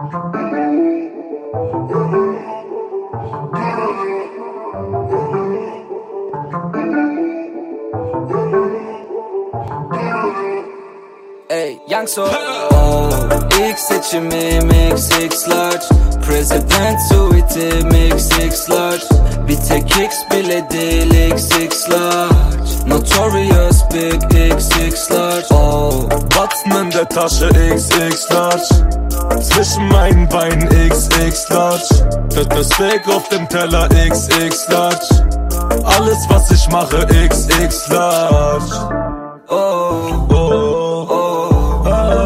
Ey, Youngso. Oh, X seçimim XX large. President suite'im XX large. Bir tek X bile değil XX large. Notorious big XX large. Oh, Batzen in der Tasche XX large. Zwischen meinen Beinen XX large. Das Steak auf dem Teller XX large. Alles was ich mache XX large. oh, Oh, oh, oh,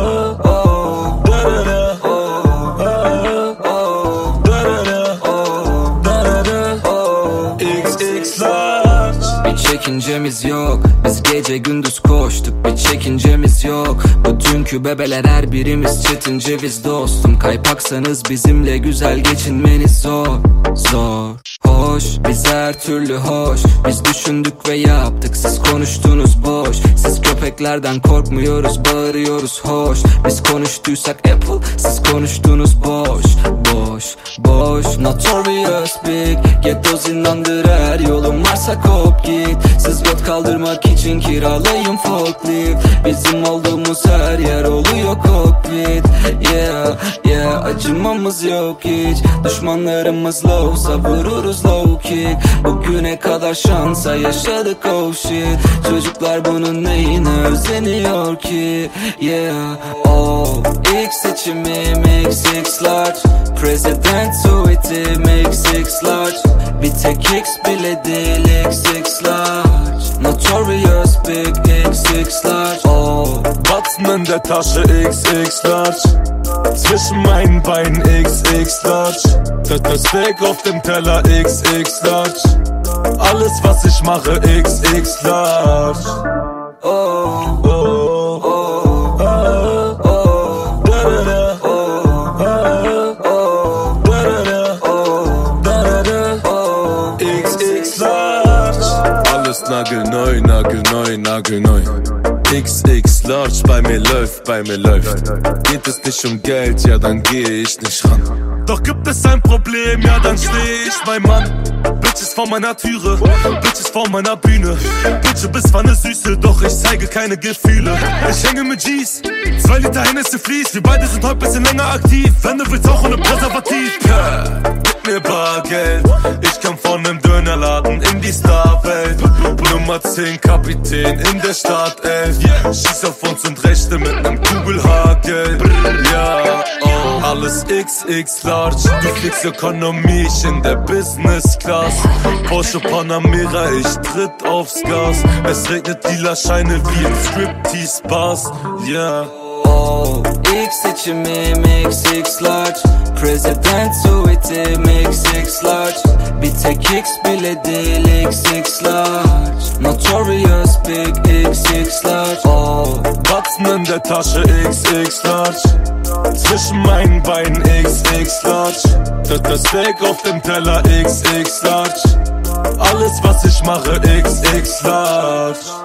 oh, da da da, oh, oh, da da da, oh, da da da, oh. XX large. Bir çekincemiz yok. Biz gece gündüz koştuk. Bir çekincemiz yok. Bu dünkü bebeler her birimiz çetin ceviz dostum. Kaypaksanız bizimle güzel geçinmeniz zor. Zor. Hoş, biz her türlü hoş. Biz düşündük ve yaptık, siz konuştunuz boş. Siz köpeklerden korkmuyoruz, bağırıyoruz hoş. Biz konuştuysak Apple, siz konuştunuz boş. Boş, boş, notorious big. Ghetto zindandır, her yolun varsa kop git. Siz göt kaldırmak için kiralayın forklift. Bizim olduğumuz her yer oluyor cockpit. Yeah, yeah, acımamız yok hiç. Düşmanlarımız lowsa vururuz low kick. Bugüne kadar şansa yaşadık oh shit. Çocuklar bunun neyine özeniyor ki? Yeah, oh, X seçimim XX large. President suite'im XX large. Bir tek X bile değil XX large. Notorious big XX large. Oh, Batzen in der Tasche XX large. Zwischen meinen Beinen XX large. Das Steak auf dem Teller XX large. Alles was ich mache XX large. oh, Oh, oh, oh, oh, da da da, oh, oh, da da da, oh, da da da, oh. XX large. Alles nagelneu, nagelneu, nagelneu. XX large, bei mir läuft, bei mir läuft. Geht es nicht um Geld, ja dann gehe ich nicht ran. Doch gibt es ein Problem, ja dann steh ich mein Mann. Bitches vor meiner Türe, Bitches vor meiner Bühne. Bitche bis wann ist Süße, doch ich zeige keine Gefühle. Ich hänge mit G's, 2 Liter Hennessy fließt. Wir beide sind heute bisschen länger aktiv. Wenn du willst auch ohne Präservativ. Gib mir Bargeld, ich komm von nem Dönerladen in die Starwelt. Nummer 10 Kapitän in der Startelf. Schieß auf uns und rechte mit nem Kugelhagel. Ja, oh, alles XX large. Du fliegst Ökonomie, ich in der Business Class. Porsche Panamera, ich tritt aufs Gas. Es regnet lila Scheine wie in Striptease-Bars. Ja, Oh, X seçimim XX large. President suite'im XX large. Bir tek X bile değil XX large. Notorious big XX large. Oh, Batzen in der Tasche XX large. Zwischen meinen Beinen XX large. Das Steak auf dem Teller XX large. Alles was ich mache XX large.